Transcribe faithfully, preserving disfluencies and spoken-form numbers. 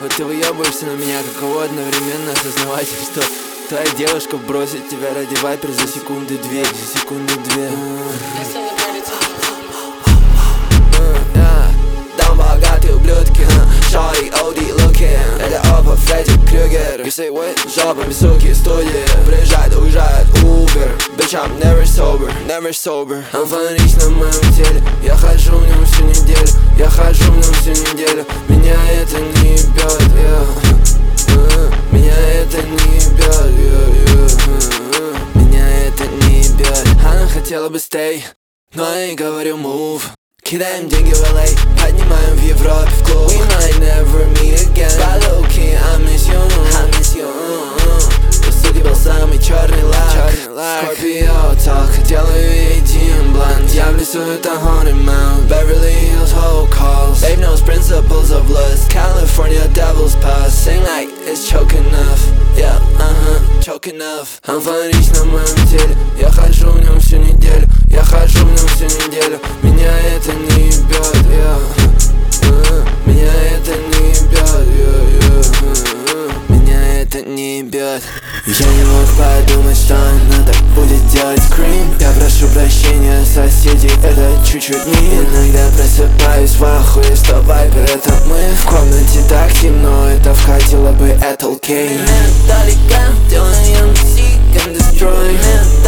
Вот ты выебываешься на меня, каково одновременно осознавать, что твоя девушка бросит тебя ради вайпер за секунды две, за секунды две. Дам богатые ублюдки, шарик Оди Лукин, это опа Фредди Крюгер. You say what? Жопами суки студии, приезжает, уезжает Uber. Bitch, I'm never sober, never sober. Анфанрич на моем теле, я хожу в нем всю неделю, я хожу в нем всю неделю. Меня это не ебет, yeah. uh, меня это не ебет, yeah, yeah. uh, меня это не ебет. Она хотела бы stay, но я ей говорю move. Кидаем деньги в эл эй, поднимаем в Европе в клуб. We might never meet again, but low-key I miss you, I miss you. У суки был самый черный лак, Scorpio talk, делаю ей Дим Блант. Я в лесу, это Haunted Mount, Beverly Hills whole calls. Babe knows principles of lust, California devil's pass. Sing like it's choke enough, yeah, uh-huh, choke enough. Анфанрич на моем теле, я хожу в нем всю неделю, я хожу в нем всю неделю. Меня это не ебет, yeah. uh, меня это не ебет, yeah, yeah. uh, меня это не ебет. Я не мог подумать, что надо будет делать скрим. Я прошу прощения соседей, это чуть-чуть не. Иногда просыпаюсь в ахуе, что вайпер это мы. В комнате так темно, это вкатило бы Этел Кейн. Металлика, делаем seek and destroy.